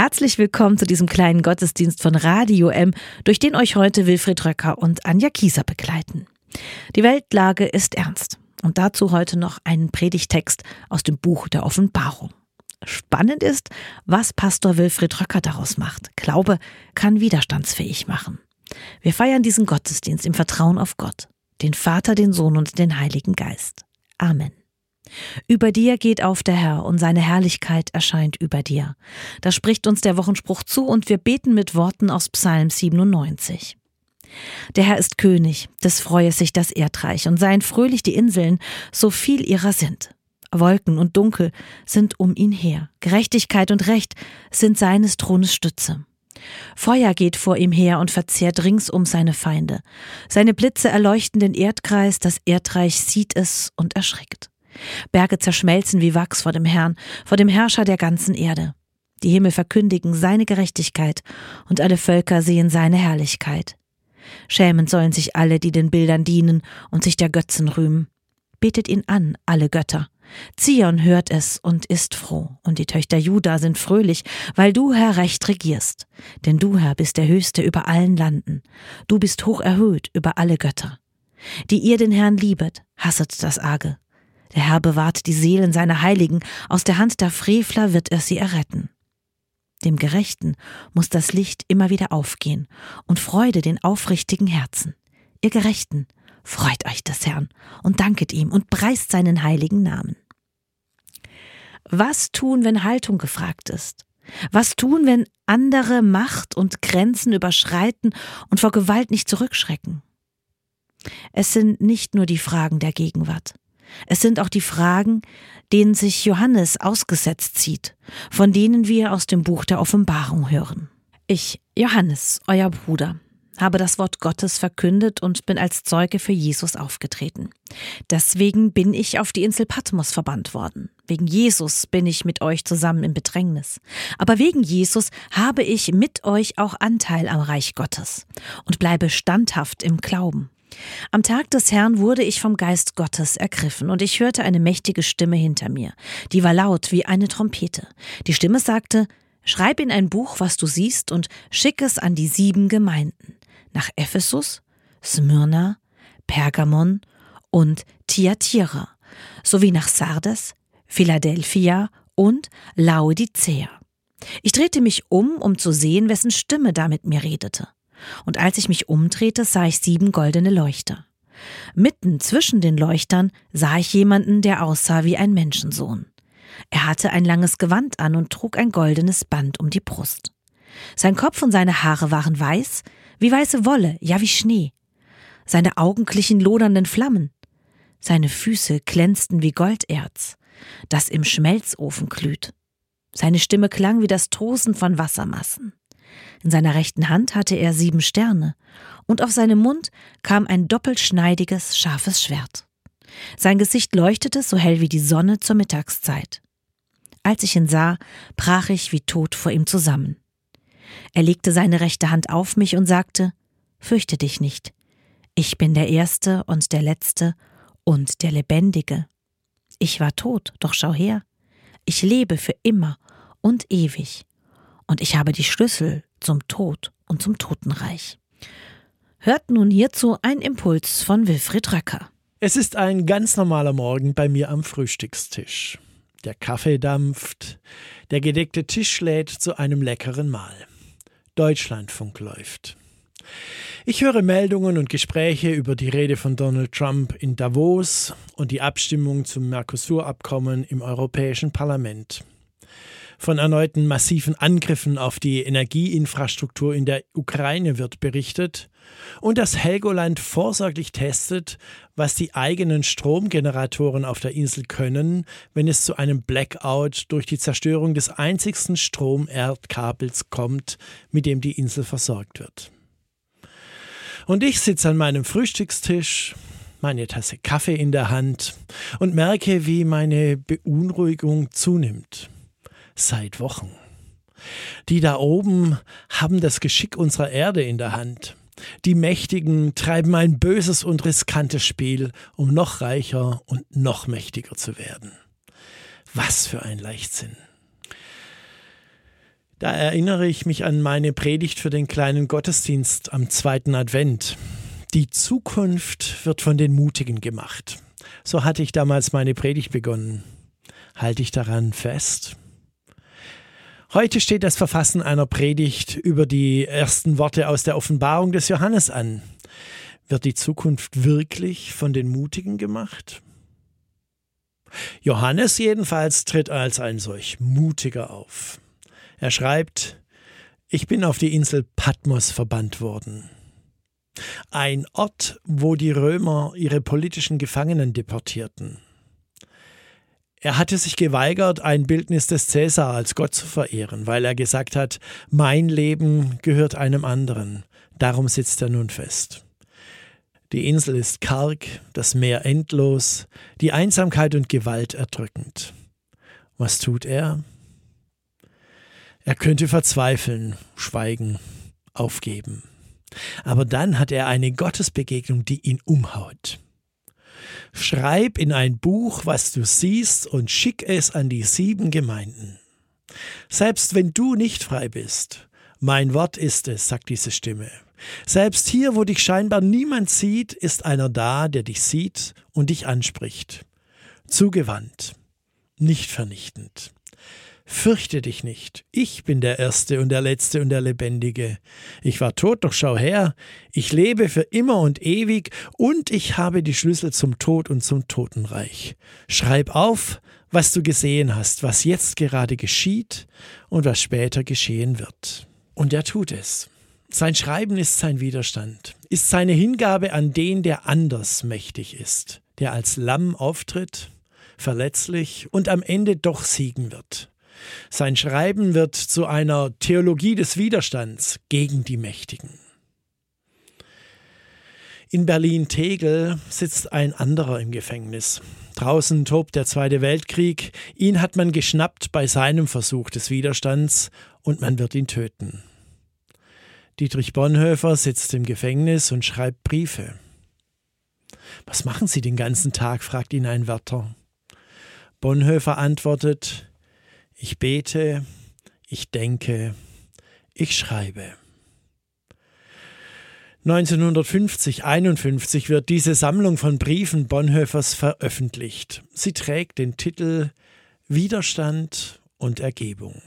Herzlich willkommen zu diesem kleinen Gottesdienst von Radio M, durch den euch heute Wilfried Röcker und Anja Kieser begleiten. Die Weltlage ist ernst und dazu heute noch einen Predigtext aus dem Buch der Offenbarung. Spannend ist, was Pastor Wilfried Röcker daraus macht. Glaube kann widerstandsfähig machen. Wir feiern diesen Gottesdienst im Vertrauen auf Gott, den Vater, den Sohn und den Heiligen Geist. Amen. Über dir geht auf der Herr und seine Herrlichkeit erscheint über dir. Da spricht uns der Wochenspruch zu und wir beten mit Worten aus Psalm 97. Der Herr ist König, des freue sich das Erdreich und seien fröhlich die Inseln, so viel ihrer sind. Wolken und Dunkel sind um ihn her, Gerechtigkeit und Recht sind seines Thrones Stütze. Feuer geht vor ihm her und verzehrt ringsum seine Feinde. Seine Blitze erleuchten den Erdkreis, das Erdreich sieht es und erschrickt. Berge zerschmelzen wie Wachs vor dem Herrn, vor dem Herrscher der ganzen Erde. Die Himmel verkündigen seine Gerechtigkeit und alle Völker sehen seine Herrlichkeit. Schämend sollen sich alle, die den Bildern dienen und sich der Götzen rühmen. Betet ihn an, alle Götter. Zion hört es und ist froh, und die Töchter Juda sind fröhlich, weil du, Herr, recht regierst. Denn du, Herr, bist der Höchste über allen Landen. Du bist hoch erhöht über alle Götter. Die ihr den Herrn liebet, hasset das Arge. Der Herr bewahrt die Seelen seiner Heiligen, aus der Hand der Frevler wird er sie erretten. Dem Gerechten muss das Licht immer wieder aufgehen und Freude den aufrichtigen Herzen. Ihr Gerechten, freut euch des Herrn und danket ihm und preist seinen heiligen Namen. Was tun, wenn Haltung gefragt ist? Was tun, wenn andere Macht und Grenzen überschreiten und vor Gewalt nicht zurückschrecken? Es sind nicht nur die Fragen der Gegenwart. Es sind auch die Fragen, denen sich Johannes ausgesetzt sieht, von denen wir aus dem Buch der Offenbarung hören. Ich, Johannes, euer Bruder, habe das Wort Gottes verkündet und bin als Zeuge für Jesus aufgetreten. Deswegen bin ich auf die Insel Patmos verbannt worden. Wegen Jesus bin ich mit euch zusammen im Bedrängnis. Aber wegen Jesus habe ich mit euch auch Anteil am Reich Gottes und bleibe standhaft im Glauben. Am Tag des Herrn wurde ich vom Geist Gottes ergriffen und ich hörte eine mächtige Stimme hinter mir. Die war laut wie eine Trompete. Die Stimme sagte: Schreib in ein Buch, was du siehst und schick es an die 7 Gemeinden. Nach Ephesus, Smyrna, Pergamon und Thyatira, sowie nach Sardes, Philadelphia und Laodicea. Ich drehte mich um zu sehen, wessen Stimme da mit mir redete. Und als ich mich umdrehte, sah ich 7 goldene Leuchter. Mitten zwischen den Leuchtern sah ich jemanden, der aussah wie ein Menschensohn. Er hatte ein langes Gewand an und trug ein goldenes Band um die Brust. Sein Kopf und seine Haare waren weiß, wie weiße Wolle, ja wie Schnee. Seine Augen glichen lodernden Flammen. Seine Füße glänzten wie Golderz, das im Schmelzofen glüht. Seine Stimme klang wie das Tosen von Wassermassen. In seiner rechten Hand hatte er 7 Sterne, und auf seinem Mund kam ein doppelschneidiges, scharfes Schwert. Sein Gesicht leuchtete so hell wie die Sonne zur Mittagszeit. Als ich ihn sah, brach ich wie tot vor ihm zusammen. Er legte seine rechte Hand auf mich und sagte: Fürchte dich nicht, ich bin der Erste und der Letzte und der Lebendige. Ich war tot, doch schau her, ich lebe für immer und ewig. Und ich habe die Schlüssel zum Tod und zum Totenreich. Hört nun hierzu ein Impuls von Wilfried Röcker. Es ist ein ganz normaler Morgen bei mir am Frühstückstisch. Der Kaffee dampft, der gedeckte Tisch lädt zu einem leckeren Mahl. Deutschlandfunk läuft. Ich höre Meldungen und Gespräche über die Rede von Donald Trump in Davos und die Abstimmung zum Mercosur-Abkommen im Europäischen Parlament. Von erneuten massiven Angriffen auf die Energieinfrastruktur in der Ukraine wird berichtet und dass Helgoland vorsorglich testet, was die eigenen Stromgeneratoren auf der Insel können, wenn es zu einem Blackout durch die Zerstörung des einzigsten Stromerdkabels kommt, mit dem die Insel versorgt wird. Und ich sitze an meinem Frühstückstisch, meine Tasse Kaffee in der Hand und merke, wie meine Beunruhigung zunimmt. Seit Wochen. Die da oben haben das Geschick unserer Erde in der Hand. Die Mächtigen treiben ein böses und riskantes Spiel, um noch reicher und noch mächtiger zu werden. Was für ein Leichtsinn. Da erinnere ich mich an meine Predigt für den kleinen Gottesdienst am 2. Advent. Die Zukunft wird von den Mutigen gemacht. So hatte ich damals meine Predigt begonnen. Halte ich daran fest? Heute steht das Verfassen einer Predigt über die ersten Worte aus der Offenbarung des Johannes an. Wird die Zukunft wirklich von den Mutigen gemacht? Johannes jedenfalls tritt als ein solch Mutiger auf. Er schreibt: Ich bin auf die Insel Patmos verbannt worden. Ein Ort, wo die Römer ihre politischen Gefangenen deportierten. Er hatte sich geweigert, ein Bildnis des Cäsar als Gott zu verehren, weil er gesagt hat, mein Leben gehört einem anderen. Darum sitzt er nun fest. Die Insel ist karg, das Meer endlos, die Einsamkeit und Gewalt erdrückend. Was tut er? Er könnte verzweifeln, schweigen, aufgeben. Aber dann hat er eine Gottesbegegnung, die ihn umhaut. Schreib in ein Buch, was du siehst, und schick es an die 7 Gemeinden. Selbst wenn du nicht frei bist, mein Wort ist es, sagt diese Stimme. Selbst hier, wo dich scheinbar niemand sieht, ist einer da, der dich sieht und dich anspricht. Zugewandt, nicht vernichtend. Fürchte dich nicht, ich bin der Erste und der Letzte und der Lebendige. Ich war tot, doch schau her, ich lebe für immer und ewig und ich habe die Schlüssel zum Tod und zum Totenreich. Schreib auf, was du gesehen hast, was jetzt gerade geschieht und was später geschehen wird. Und er tut es. Sein Schreiben ist sein Widerstand, ist seine Hingabe an den, der anders mächtig ist, der als Lamm auftritt, verletzlich und am Ende doch siegen wird. Sein Schreiben wird zu einer Theologie des Widerstands gegen die Mächtigen. In Berlin-Tegel sitzt ein anderer im Gefängnis. Draußen tobt der Zweite Weltkrieg. Ihn hat man geschnappt bei seinem Versuch des Widerstands und man wird ihn töten. Dietrich Bonhoeffer sitzt im Gefängnis und schreibt Briefe. Was machen Sie den ganzen Tag, fragt ihn ein Wärter. Bonhoeffer antwortet: Ich bete, ich denke, ich schreibe. 1950/51 wird diese Sammlung von Briefen Bonhoeffers veröffentlicht. Sie trägt den Titel Widerstand und Ergebung.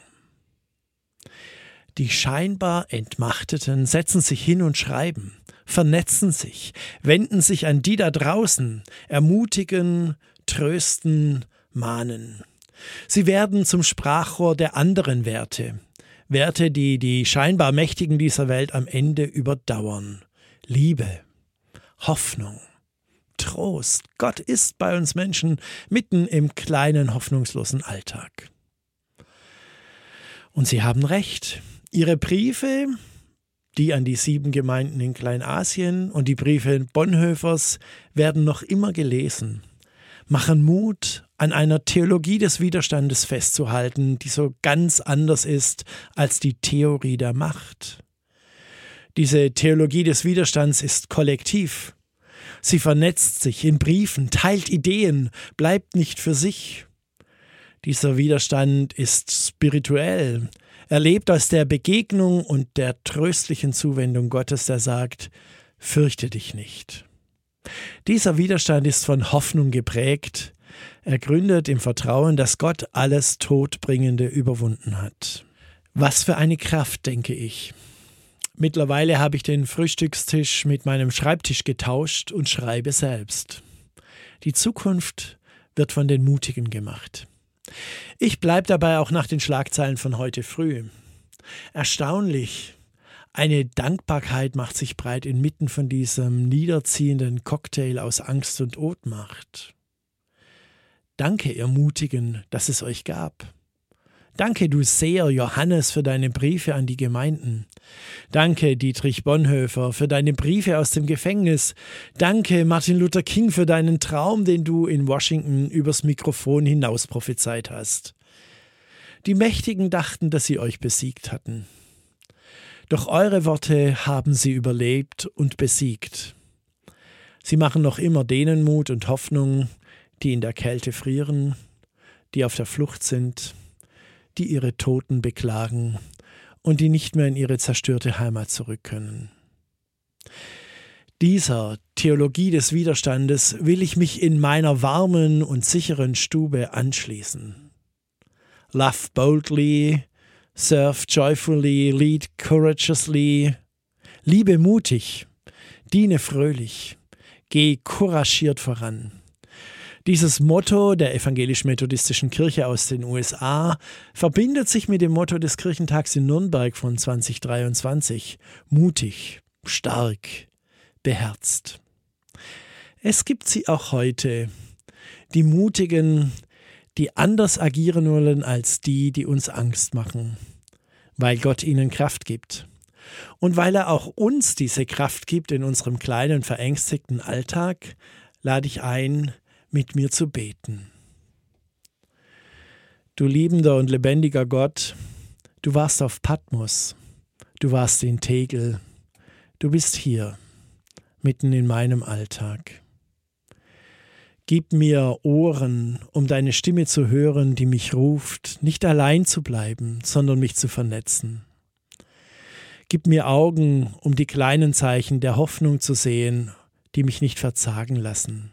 Die scheinbar Entmachteten setzen sich hin und schreiben, vernetzen sich, wenden sich an die da draußen, ermutigen, trösten, mahnen. Sie werden zum Sprachrohr der anderen Werte, Werte, die die scheinbar Mächtigen dieser Welt am Ende überdauern. Liebe, Hoffnung, Trost. Gott ist bei uns Menschen mitten im kleinen, hoffnungslosen Alltag. Und sie haben recht. Ihre Briefe, die an die 7 Gemeinden in Kleinasien und die Briefe Bonhoeffers, werden noch immer gelesen, machen Mut, an einer Theologie des Widerstandes festzuhalten, die so ganz anders ist als die Theorie der Macht. Diese Theologie des Widerstands ist kollektiv. Sie vernetzt sich in Briefen, teilt Ideen, bleibt nicht für sich. Dieser Widerstand ist spirituell. Er lebt aus der Begegnung und der tröstlichen Zuwendung Gottes, der sagt: Fürchte dich nicht. Dieser Widerstand ist von Hoffnung geprägt. Er gründet im Vertrauen, dass Gott alles Todbringende überwunden hat. Was für eine Kraft, denke ich. Mittlerweile habe ich den Frühstückstisch mit meinem Schreibtisch getauscht und schreibe selbst. Die Zukunft wird von den Mutigen gemacht. Ich bleibe dabei auch nach den Schlagzeilen von heute früh. Erstaunlich. Eine Dankbarkeit macht sich breit inmitten von diesem niederziehenden Cocktail aus Angst und Ohnmacht. Danke, ihr Mutigen, dass es euch gab. Danke, du Seher Johannes, für deine Briefe an die Gemeinden. Danke, Dietrich Bonhoeffer, für deine Briefe aus dem Gefängnis. Danke, Martin Luther King, für deinen Traum, den du in Washington übers Mikrofon hinaus prophezeit hast. Die Mächtigen dachten, dass sie euch besiegt hatten. Doch eure Worte haben sie überlebt und besiegt. Sie machen noch immer denen Mut und Hoffnung, die in der Kälte frieren, die auf der Flucht sind, die ihre Toten beklagen und die nicht mehr in ihre zerstörte Heimat zurück können. Dieser Theologie des Widerstandes will ich mich in meiner warmen und sicheren Stube anschließen. Love boldly, serve joyfully, lead courageously. Liebe mutig, diene fröhlich, geh couragiert voran. Dieses Motto der evangelisch-methodistischen Kirche aus den USA verbindet sich mit dem Motto des Kirchentags in Nürnberg von 2023. Mutig, stark, beherzt. Es gibt sie auch heute, die Mutigen, die anders agieren wollen als die, die uns Angst machen, weil Gott ihnen Kraft gibt. Und weil er auch uns diese Kraft gibt in unserem kleinen, verängstigten Alltag, lade ich ein, mit mir zu beten. Du liebender und lebendiger Gott, du warst auf Patmos, du warst in Tegel, du bist hier, mitten in meinem Alltag. Gib mir Ohren, um deine Stimme zu hören, die mich ruft, nicht allein zu bleiben, sondern mich zu vernetzen. Gib mir Augen, um die kleinen Zeichen der Hoffnung zu sehen, die mich nicht verzagen lassen.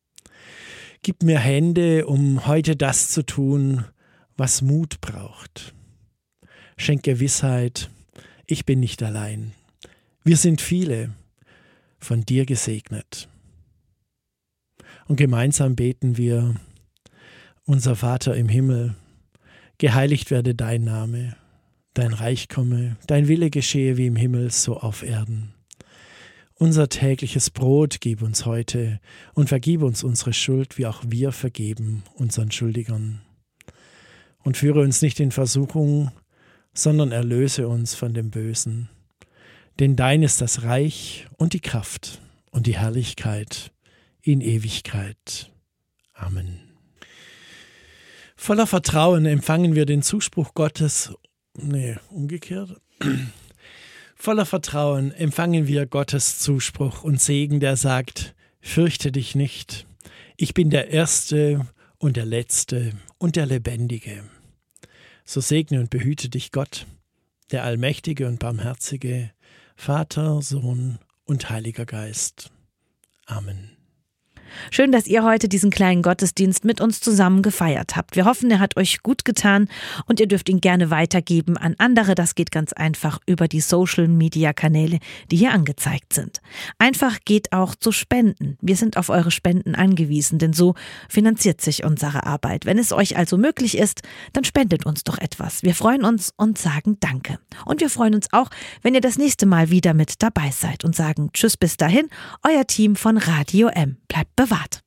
Gib mir Hände, um heute das zu tun, was Mut braucht. Schenk Gewissheit, ich bin nicht allein. Wir sind viele, von dir gesegnet. Und gemeinsam beten wir: Unser Vater im Himmel, geheiligt werde dein Name, dein Reich komme, dein Wille geschehe wie im Himmel, so auf Erden. Unser tägliches Brot gib uns heute und vergib uns unsere Schuld, wie auch wir vergeben unseren Schuldigern. Und führe uns nicht in Versuchung, sondern erlöse uns von dem Bösen. Denn dein ist das Reich und die Kraft und die Herrlichkeit in Ewigkeit. Amen. Voller Vertrauen empfangen wir den Zuspruch Gottes. Umgekehrt. Voller Vertrauen empfangen wir Gottes Zuspruch und Segen, der sagt: Fürchte dich nicht, ich bin der Erste und der Letzte und der Lebendige. So segne und behüte dich Gott, der Allmächtige und Barmherzige, Vater, Sohn und Heiliger Geist. Amen. Schön, dass ihr heute diesen kleinen Gottesdienst mit uns zusammen gefeiert habt. Wir hoffen, er hat euch gut getan und ihr dürft ihn gerne weitergeben an andere. Das geht ganz einfach über die Social-Media-Kanäle, die hier angezeigt sind. Einfach geht auch zu spenden. Wir sind auf eure Spenden angewiesen, denn so finanziert sich unsere Arbeit. Wenn es euch also möglich ist, dann spendet uns doch etwas. Wir freuen uns und sagen Danke. Und wir freuen uns auch, wenn ihr das nächste Mal wieder mit dabei seid und sagen Tschüss bis dahin, euer Team von Radio M. Bleibt bewahrt.